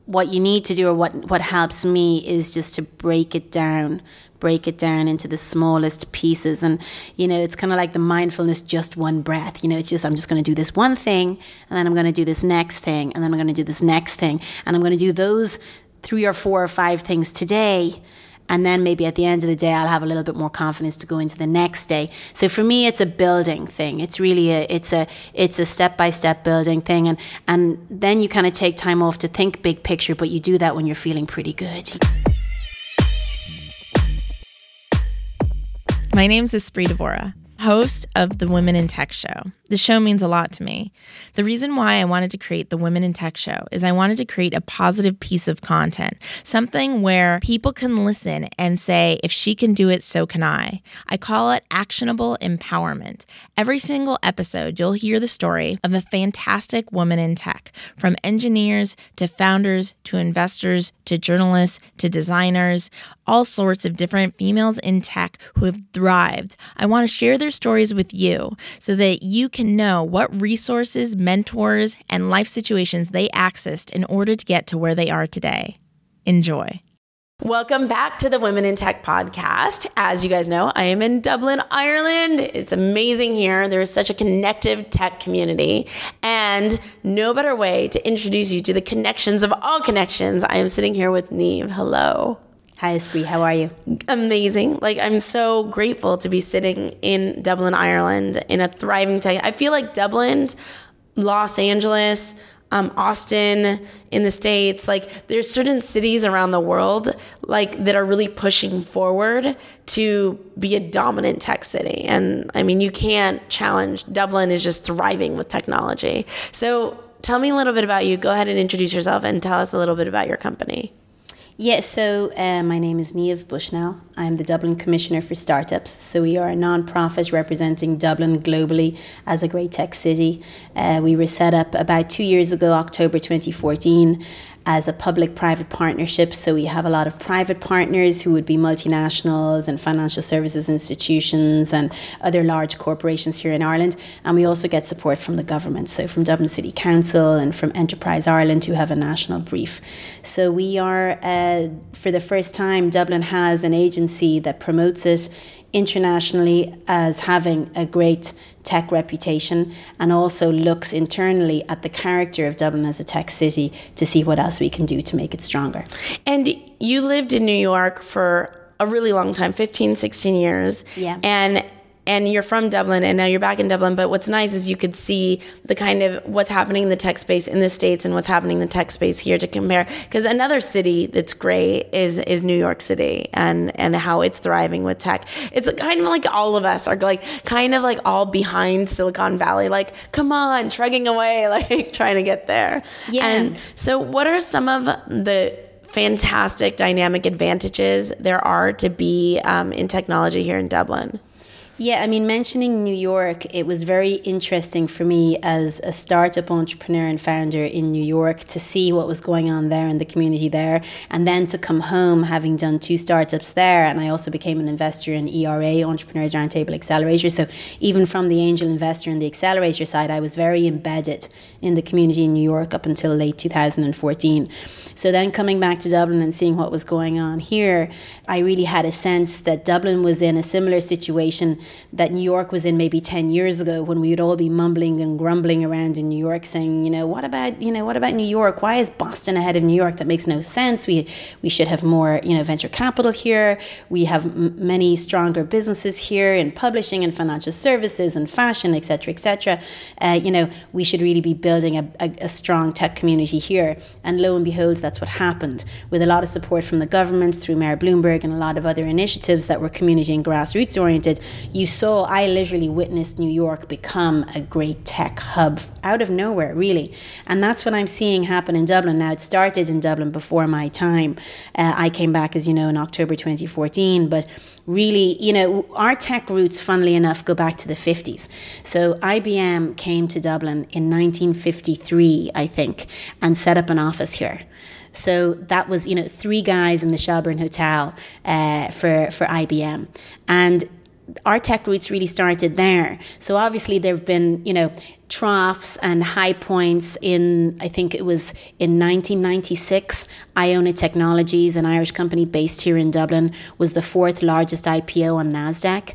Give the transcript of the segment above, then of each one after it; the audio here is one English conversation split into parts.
what you need to do, or what helps me, is just to break it down into the smallest pieces. And, it's kind of like the mindfulness, just one breath. It's just, I'm just going to do this one thing, and then I'm going to do this next thing, and then I'm going to do this next thing. And I'm going to do those 3 or 4 or 5 things today. And then maybe at the end of the day, I'll have a little bit more confidence to go into the next day. So for me, it's a building thing. It's really it's a step-by-step building thing. And then you kind of take time off to think big picture, but you do that when you're feeling pretty good. My name's Espree Devora, host of the Women in Tech Show. The show means a lot to me. The reason why I wanted to create the Women in Tech Show is I wanted to create a positive piece of content, something where people can listen and say, if she can do it, so can I. I call it actionable empowerment. Every single episode, you'll hear the story of a fantastic woman in tech, from engineers to founders to investors to journalists to designers, all sorts of different females in tech who have thrived. I want to share their stories with you so that you can know what resources, mentors, and life situations they accessed in order to get to where they are today. Enjoy. Welcome back to the Women in Tech podcast. As you guys know, I am in Dublin, Ireland. It's amazing here. There is such a connective tech community, and no better way to introduce you to the connections of all connections. I am sitting here with Niamh. Hello. Hi, Espree. How are you? Amazing. I'm so grateful to be sitting in Dublin, Ireland, in a thriving tech. I feel like Dublin, Los Angeles, Austin in the States, there's certain cities around the world, that are really pushing forward to be a dominant tech city. And I mean, you can't challenge. Dublin is just thriving with technology. So tell me a little bit about you. Go ahead and introduce yourself and tell us a little bit about your company. Yeah, so my name is Niamh Bushnell. I'm the Dublin Commissioner for Startups. So we are a non-profit representing Dublin globally as a great tech city. We were set up about 2 years ago, October 2014, as a public-private partnership. So we have a lot of private partners who would be multinationals and financial services institutions and other large corporations here in Ireland. And we also get support from the government, so from Dublin City Council and from Enterprise Ireland, who have a national brief. So we are, for the first time, Dublin has an agency that promotes it internationally as having a great tech reputation, and also looks internally at the character of Dublin as a tech city to see what else we can do to make it stronger. And you lived in New York for a really long time, 15, 16 years. Yeah. And you're from Dublin, and now you're back in Dublin. But what's nice is you could see the kind of what's happening in the tech space in the States and what's happening in the tech space here to compare. Because another city that's great is New York City and how it's thriving with tech. It's kind of like all of us are all behind Silicon Valley, come on, trudging away, trying to get there. Yeah. And so what are some of the fantastic dynamic advantages there are to be in technology here in Dublin? Yeah, I mean, mentioning New York, it was very interesting for me as a startup entrepreneur and founder in New York to see what was going on there in the community there, and then to come home having done 2 startups there. And I also became an investor in ERA, Entrepreneurs Roundtable Accelerator. So even from the angel investor and the accelerator side, I was very embedded in the community in New York up until late 2014. So then coming back to Dublin and seeing what was going on here, I really had a sense that Dublin was in a similar situation that New York was in maybe 10 years ago, when we would all be mumbling and grumbling around in New York saying, what about New York? Why is Boston ahead of New York? That makes no sense. We should have more, venture capital here. We have many stronger businesses here in publishing and financial services and fashion, et cetera, et cetera. We should really be building a strong tech community here. And lo and behold, that's what happened. With a lot of support from the government through Mayor Bloomberg and a lot of other initiatives that were community and grassroots oriented, I literally witnessed New York become a great tech hub out of nowhere, really. And that's what I'm seeing happen in Dublin. Now, it started in Dublin before my time. I came back, as you know, in October 2014. But really, our tech roots, funnily enough, go back to the 50s. So IBM came to Dublin in 1953, I think, and set up an office here. So that was, 3 guys in the Shelbourne Hotel for IBM. And our tech roots really started there. So obviously there have been, troughs and high points I think it was in 1996, Iona Technologies, an Irish company based here in Dublin, was the 4th largest IPO on NASDAQ.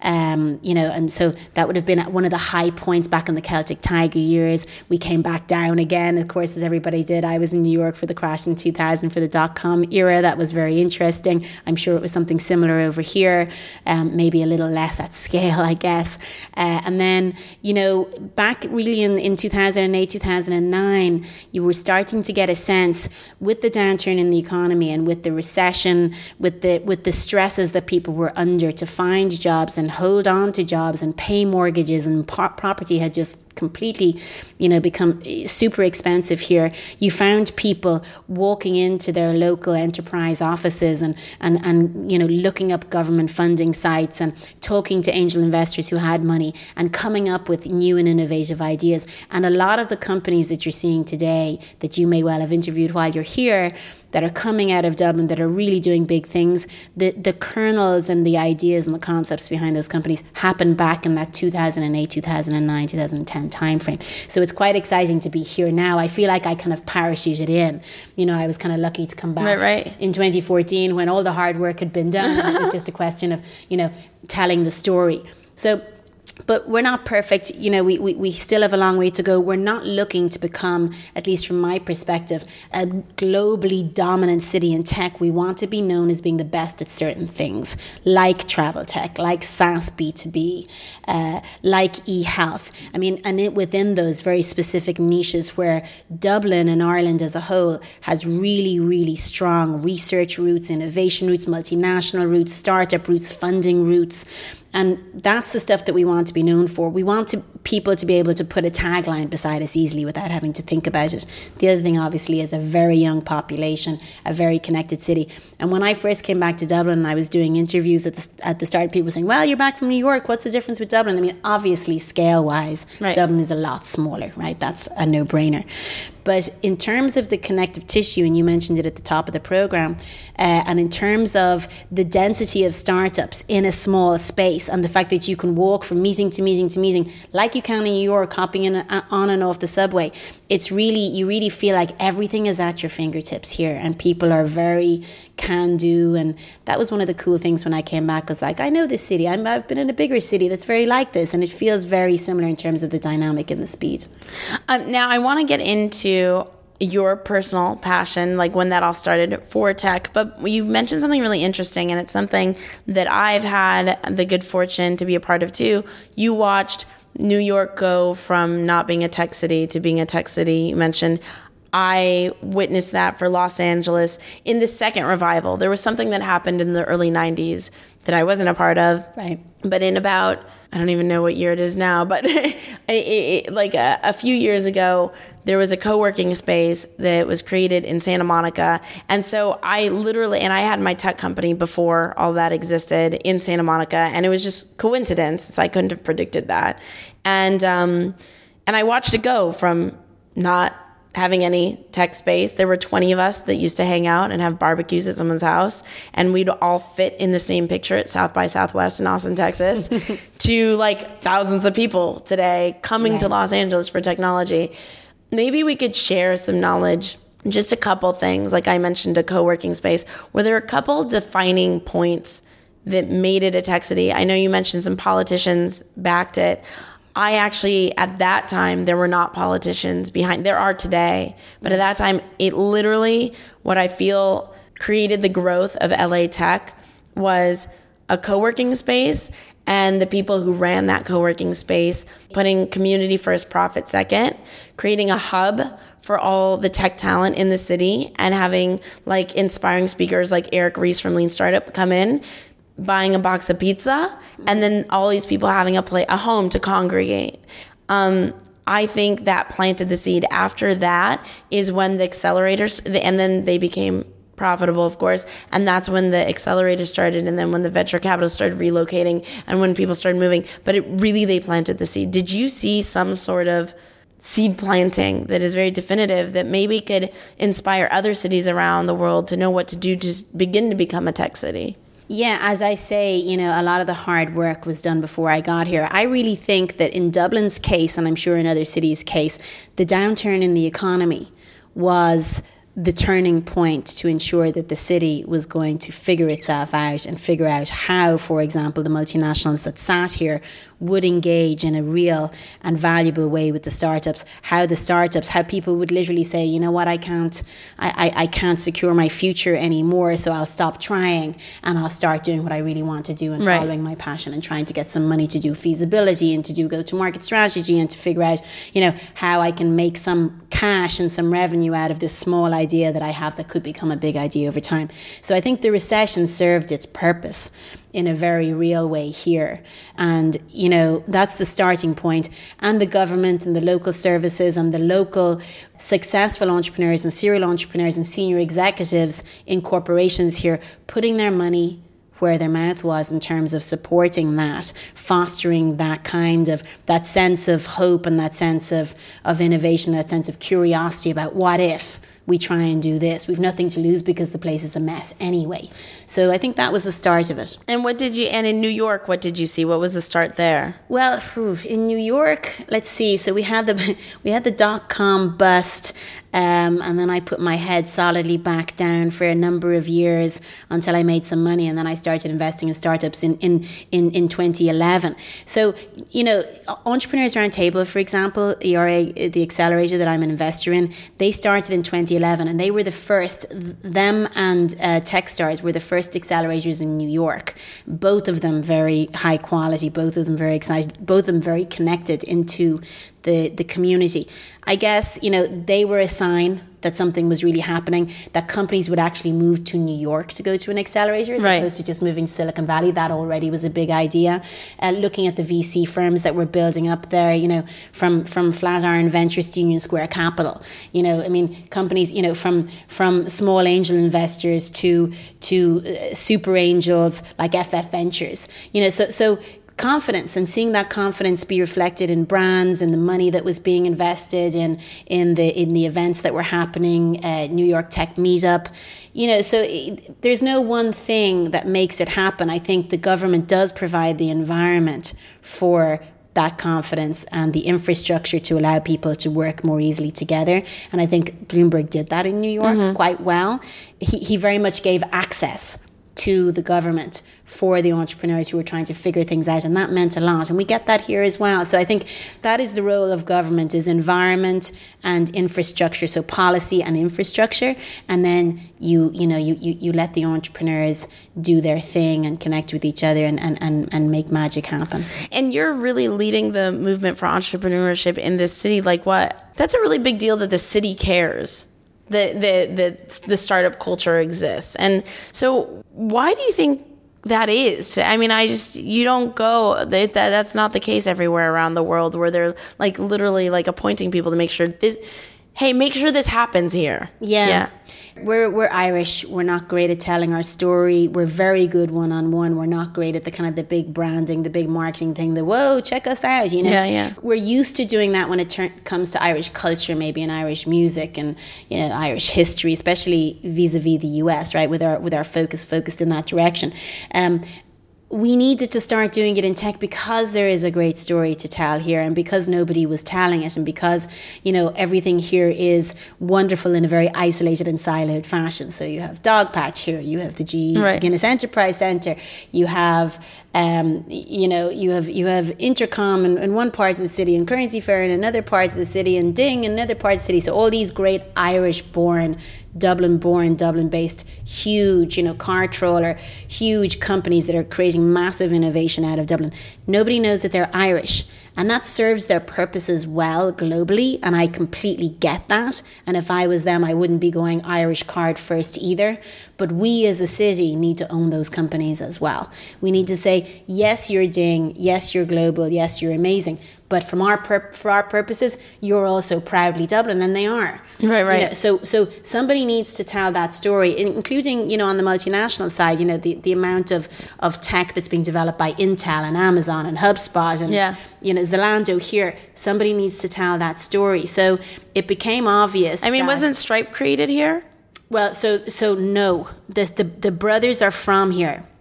And so that would have been at one of the high points back in the Celtic Tiger years. We came back down again, of course, as everybody did. I was in New York for the crash in 2000 for the dot-com era. That was very interesting. I'm sure it was something similar over here, maybe a little less at scale, I guess. And then, back really in 2008, 2009, you were starting to get a sense with the downturn in the economy and with the recession, with the stresses that people were under, to find jobs and hold on to jobs and pay mortgages, and property had just completely, become super expensive here. You found people walking into their local enterprise offices and looking up government funding sites and talking to angel investors who had money and coming up with new and innovative ideas. And a lot of the companies that you're seeing today that you may well have interviewed while you're here, that are coming out of Dublin, that are really doing big things, the kernels and the ideas and the concepts behind those companies happened back in that 2008, 2009, 2010 timeframe. So it's quite exciting to be here now. I feel like I kind of parachuted in. I was kind of lucky to come back in 2014 when all the hard work had been done. And it was just a question of, telling the story. So, but we're not perfect. We still have a long way to go. We're not looking to become, at least from my perspective, a globally dominant city in tech. We want to be known as being the best at certain things, like travel tech, like SaaS B2B, like e-health. Within those very specific niches where Dublin and Ireland as a whole has really, really strong research roots, innovation roots, multinational roots, startup roots, funding roots. And that's the stuff that we want to be known for. We want people to be able to put a tagline beside us easily without having to think about it. The other thing, obviously, is a very young population, a very connected city. And when I first came back to Dublin and I was doing interviews at the start, people were saying, well, you're back from New York. What's the difference with Dublin? Obviously, scale-wise, right, Dublin is a lot smaller, right? That's a no-brainer. But in terms of the connective tissue, and you mentioned it at the top of the program, and in terms of the density of startups in a small space and the fact that you can walk from meeting to meeting to meeting, like you can in New York, hopping in on and off the subway, you really feel like everything is at your fingertips here, and people are very can-do. And that was one of the cool things when I came back, was like, I know this city. I've been in a bigger city that's very like this, and it feels very similar in terms of the dynamic and the speed. Now, I want to get into your personal passion, like when that all started for tech, but you mentioned something really interesting, and it's something that I've had the good fortune to be a part of too. You watched New York go from not being a tech city to being a tech city. You mentioned I witnessed that for Los Angeles in the second revival. There was something that happened in the early 90s that I wasn't a part of. Right. But in about, I don't even know what year it is now, but a few years ago, there was a co-working space that was created in Santa Monica. And so I had my tech company before all that existed in Santa Monica, and it was just coincidence. So I couldn't have predicted that. And I watched it go from not having any tech space. There were 20 of us that used to hang out and have barbecues at someone's house, and we'd all fit in the same picture at South by Southwest in Austin, Texas, to like thousands of people today coming to Los Angeles for technology. Maybe we could share some knowledge, just a couple things. Like I mentioned, a co-working space. Were there a couple defining points that made it a tech city? I know you mentioned some politicians backed it. I actually, at that time, there were not politicians behind. There are today. But at that time, it literally, what I feel created the growth of LA Tech was a co-working space, and the people who ran that co-working space putting community first, profit second, creating a hub for all the tech talent in the city, and having like inspiring speakers like Eric Ries from Lean Startup come in, buying a box of pizza, and then all these people having a home to congregate. I think that planted the seed. After that is when the accelerators, and then they became profitable, of course, and that's when the accelerator started, and then when the venture capital started relocating, and when people started moving. But they planted the seed. Did you see some sort of seed planting that is very definitive that maybe could inspire other cities around the world to know what to do to begin to become a tech city? Yeah, as I say, a lot of the hard work was done before I got here. I really think that in Dublin's case, and I'm sure in other cities' case, the downturn in the economy was the turning point to ensure that the city was going to figure itself out and figure out how, for example, the multinationals that sat here would engage in a real and valuable way with the startups, how people would literally say, you know what, I can't secure my future anymore, so I'll stop trying and I'll start doing what I really want to do and following my passion and trying to get some money to do feasibility and to do go-to-market strategy and to figure out, how I can make some cash and some revenue out of this small idea that I have that could become a big idea over time. So I think the recession served its purpose in a very real way here. And, that's the starting point. And the government and the local services and the local successful entrepreneurs and serial entrepreneurs and senior executives in corporations here putting their money where their mouth was in terms of supporting that, fostering that that sense of hope and that sense of innovation, that sense of curiosity about what if we try and do this. We've nothing to lose because the place is a mess anyway. So I think that was the start of it. And in New York, what did you see? What was the start there? Well, in New York, let's see. So we had the dot-com bust, and then I put my head solidly back down for a number of years until I made some money, and then I started investing in startups in 2011. So, Entrepreneurs Roundtable, for example, ERA, the accelerator that I'm an investor in, they started in 2011, and they were the first, them and Techstars were the first accelerators in New York. Both of them very high quality, both of them very excited, both of them very connected into the community. I guess, they were a sign that something was really happening, that companies would actually move to New York to go to an accelerator as opposed to just moving to Silicon Valley. That already was a big idea. Looking at the VC firms that were building up there, from Flatiron Ventures to Union Square Capital. Companies, from small angel investors to super angels like FF Ventures. So confidence, and seeing that confidence be reflected in brands and the money that was being invested in the events that were happening at New York Tech Meetup. So there's no one thing that makes it happen. I think the government does provide the environment for that confidence and the infrastructure to allow people to work more easily together. And I think Bloomberg did that in New York quite well. He very much gave access to the government for the entrepreneurs who were trying to figure things out, and that meant a lot, and we get that here as well. So I think that is the role of government, is environment and infrastructure, so policy and infrastructure, and then you let the entrepreneurs do their thing and connect with each other and make magic happen. And you're really leading the movement for entrepreneurship in this city. Like, what? That's a really big deal that the city cares. The startup culture exists. And so why do you think that is? I mean, you don't go, that's not the case everywhere around the world, where they're like literally like appointing people to make sure make sure this happens here. Yeah. We're Irish. We're not great at telling our story. We're very good one-on-one. We're not great at the kind of the big branding, the big marketing thing, whoa, check us out, Yeah. We're used to doing that when it comes to Irish culture, maybe in Irish music and, Irish history, especially vis-a-vis the US, right, with our focused in that direction. We needed to start doing it in tech because there is a great story to tell here, and because nobody was telling it, and because, everything here is wonderful in a very isolated and siloed fashion. So you have Dogpatch here, you have the Guinness Enterprise Centre, you have you have Intercom in one part of the city, and Currency Fair in another part of the city, and Ding in another part of the city. So all these great Irish-born, Dublin-based, huge, car trawler, huge companies that are creating massive innovation out of Dublin. Nobody knows that they're Irish. And that serves their purposes well globally, and I completely get that. And if I was them, I wouldn't be going Irish card first either. But we as a city need to own those companies as well. We need to say, yes, you're Ding, yes, you're global, yes, you're amazing. But for our purposes, you're also proudly Dublin, and they are. Right. So somebody needs to tell that story, including, on the multinational side, the amount of tech that's being developed by Intel and Amazon and HubSpot and, Zalando here. Somebody needs to tell that story. So it became obvious. I mean, wasn't Stripe created here? Well, so no. The brothers are from here.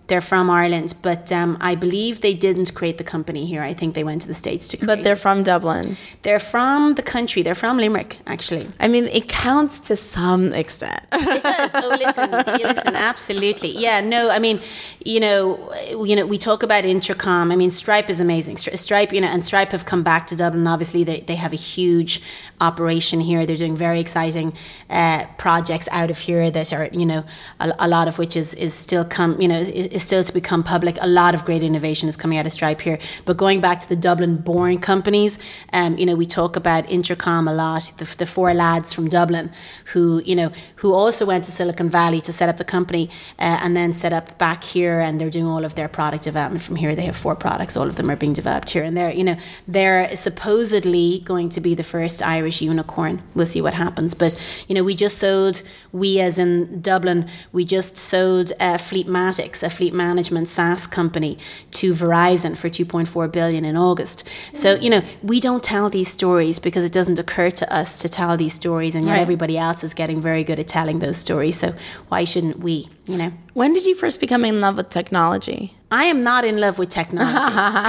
They're from Ireland, but I believe they didn't create the company here. I think they went to the States to create But they're from Dublin. They're from the country. They're from Limerick, actually. I mean, it counts to some extent. It does. Oh, listen, absolutely. Yeah, no, I mean, we talk about Intercom. I mean, Stripe is amazing. Stripe, and Stripe have come back to Dublin. Obviously, they have a huge operation here. They're doing very exciting projects out of here that are, a lot of which is still is still to become public. A lot of great innovation is coming out of Stripe here. But going back to the Dublin-born companies, we talk about Intercom a lot. The four lads from Dublin who also went to Silicon Valley to set up the company and then set up back here, and they're doing all of their product development from here. They have 4 products. All of them are being developed here, and they're supposedly going to be the first Irish unicorn. We'll see what happens. But we as in Dublin, we just sold Fleetmatics, a fleet management SaaS company, to Verizon for $2.4 billion in August. So we don't tell these stories because it doesn't occur to us to tell these stories, and yet everybody else is getting very good at telling those stories. So why shouldn't we? When did you first become in love with technology? I am not in love with technology.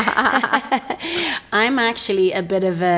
I'm actually a bit of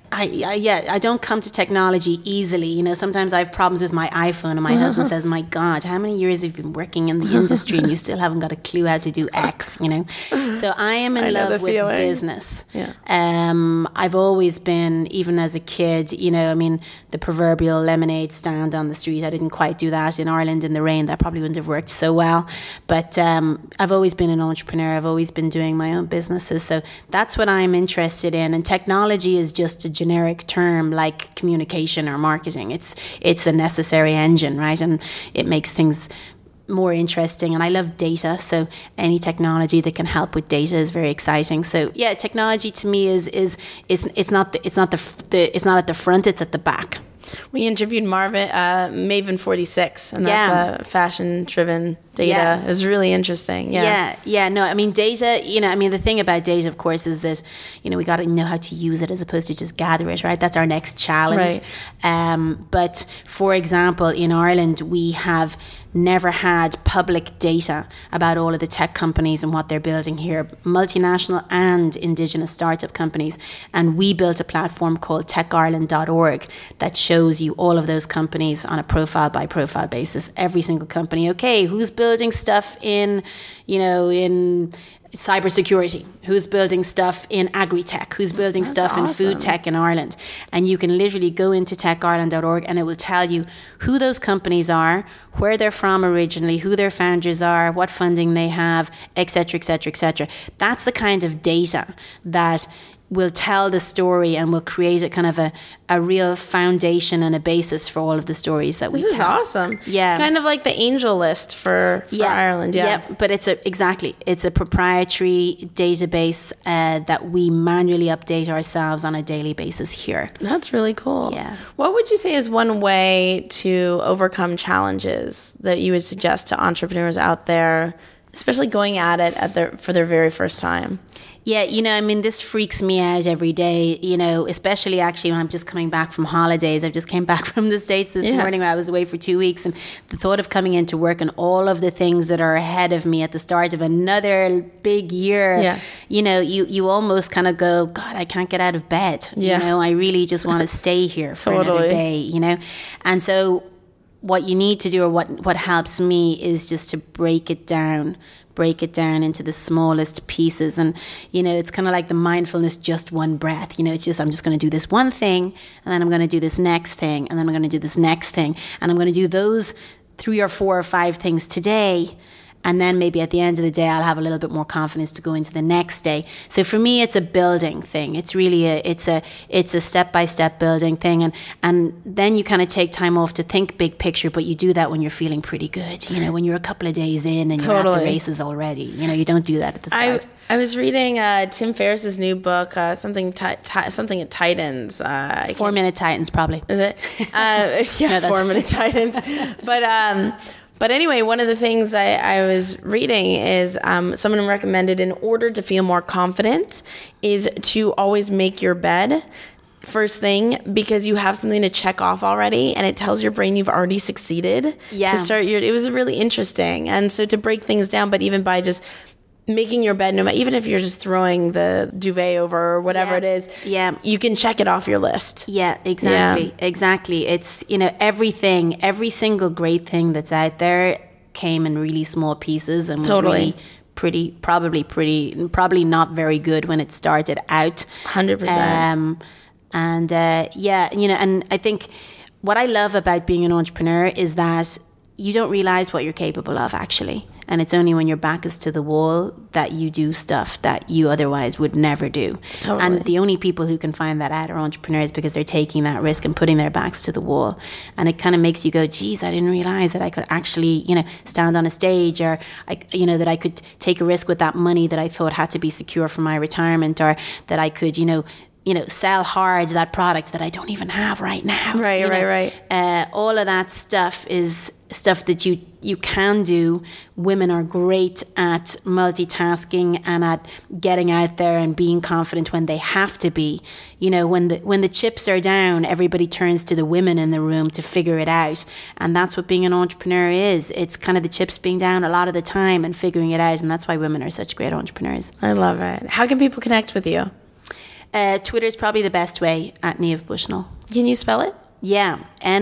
I don't come to technology easily. Sometimes I have problems with my iPhone, and my husband says, "My God, how many years have you been working in the industry and you still haven't got a clue how to do X?" So I am in love with business. Yeah. I've always been, even as a kid, the proverbial lemonade stand on the street. I didn't quite do that in Ireland in the rain. That probably wouldn't have worked so well. But I've always been an entrepreneur. I've always been doing my own businesses. So that's what I'm interested in. And technology is just a generic term like communication or marketing. It's a necessary engine, right? And it makes things more interesting. And I love data, so any technology that can help with data is very exciting. So yeah, technology to me is it's not at the front, it's at the back. We interviewed Maven 46, and that's a fashion-driven data. Yeah. It was really interesting. Yeah. No, I mean, data, the thing about data, of course, is that, we got to know how to use it as opposed to just gather it, right? That's our next challenge. Right. But for example, in Ireland, we have never had public data about all of the tech companies and what they're building here, multinational and indigenous startup companies. And we built a platform called techireland.org that shows you all of those companies on a profile by profile basis. Every single company. Okay, who's building stuff in cybersecurity, who's building stuff in agri-tech, who's building stuff in food tech in Ireland. And you can literally go into techireland.org and it will tell you who those companies are, where they're from originally, who their founders are, what funding they have, etc., etc., etc. That's the kind of data that will tell the story and will create a kind of a real foundation and a basis for all of the stories that we tell. This is awesome. Yeah. It's kind of like the angel list for Ireland. Yeah. But it's a proprietary database that we manually update ourselves on a daily basis here. That's really cool. Yeah. What would you say is one way to overcome challenges that you would suggest to entrepreneurs out there, especially going at it for their very first time? Yeah, this freaks me out every day, especially actually when I'm just coming back from holidays. I've just came back from the States this morning where I was away for 2 weeks, and the thought of coming into work and all of the things that are ahead of me at the start of another big year, you almost kind of go, God, I can't get out of bed. I really just want to stay here for another day, And so what you need to do, or what helps me, is just to break it down into the smallest pieces. And it's kind of like the mindfulness, just one breath. It's just, I'm just going to do this one thing, and then I'm going to do this next thing, and then I'm going to do this next thing, and I'm going to do those 3 or 4 or 5 things today. And then maybe at the end of the day, I'll have a little bit more confidence to go into the next day. So for me, it's a building thing. It's really it's a step-by-step building thing. And then you kind of take time off to think big picture, but you do that when you're feeling pretty good. When you're a couple of days in and you're at the races already. You don't do that at the start. I was reading Tim Ferriss's new book, something at Titans. 4-Minute Titans, probably. Is it? 4-Minute Titans. But anyway, one of the things I was reading is someone recommended, in order to feel more confident, is to always make your bed. first thing because you have something to check off already, and it tells your brain you've already succeeded. Yeah. To start it was really interesting. And so to break things down, but even by just making your bed, even if you're just throwing the duvet over or whatever it is, you can check it off your list. Yeah, exactly. It's, everything, every single great thing that's out there came in really small pieces and was really probably not very good when it started out. 100%. And and I think what I love about being an entrepreneur is that you don't realize what you're capable of, actually. And it's only when your back is to the wall that you do stuff that you otherwise would never do. Totally. And the only people who can find that out are entrepreneurs, because they're taking that risk and putting their backs to the wall. And it kind of makes you go, geez, I didn't realize that I could actually, stand on a stage, or, that I could take a risk with that money that I thought had to be secure for my retirement, or that I could, sell hard that product that I don't even have right now. Right. All of that stuff is stuff that you can do. Women are great at multitasking and at getting out there and being confident when they have to be. When the chips are down, everybody turns to the women in the room to figure it out. And that's what being an entrepreneur is. It's kind of the chips being down a lot of the time and figuring it out. And that's why women are such great entrepreneurs. I love it. How can people connect with you? Twitter is probably the best way, at Niamh Bushnell. Can you spell it? Yeah.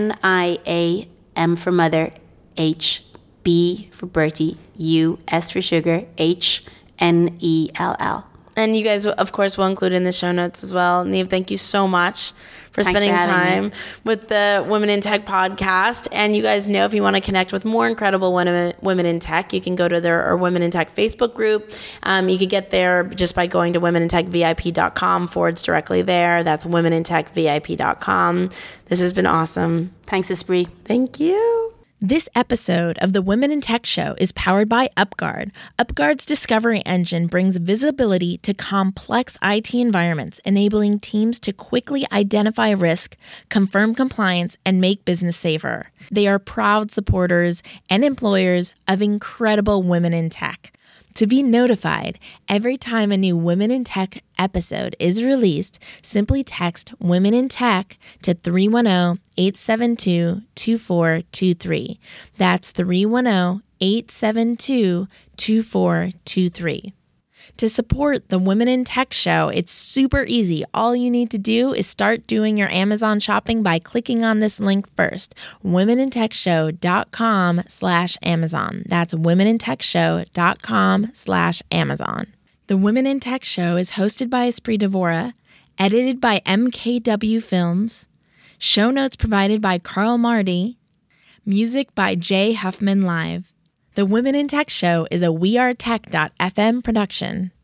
NIAM for mother, H, B for Bertie, U, S for sugar, H, NELL. And you guys, of course, will include in the show notes as well. Niamh, thank you so much for spending time with the Women in Tech podcast. And you guys know, if you want to connect with more incredible women in tech, you can go to our Women in Tech Facebook group. You could get there just by going to womenintechvip.com / directly there. That's womenintechvip.com. This has been awesome. Thanks, Espree. Thank you. This episode of the Women in Tech Show is powered by UpGuard. UpGuard's discovery engine brings visibility to complex IT environments, enabling teams to quickly identify risk, confirm compliance, and make business safer. They are proud supporters and employers of incredible women in tech. To be notified every time a new Women in Tech episode is released, simply text Women in Tech to 310-872-2423. That's 310-872-2423. To support the Women in Tech Show, it's super easy. All you need to do is start doing your Amazon shopping by clicking on this link first, womenintechshow.com/Amazon. That's womenintechshow.com/Amazon. The Women in Tech Show is hosted by Espree Devora, edited by MKW Films, show notes provided by Carl Marty, music by Jay Huffman Live. The Women in Tech Show is a WeAreTech.fm production.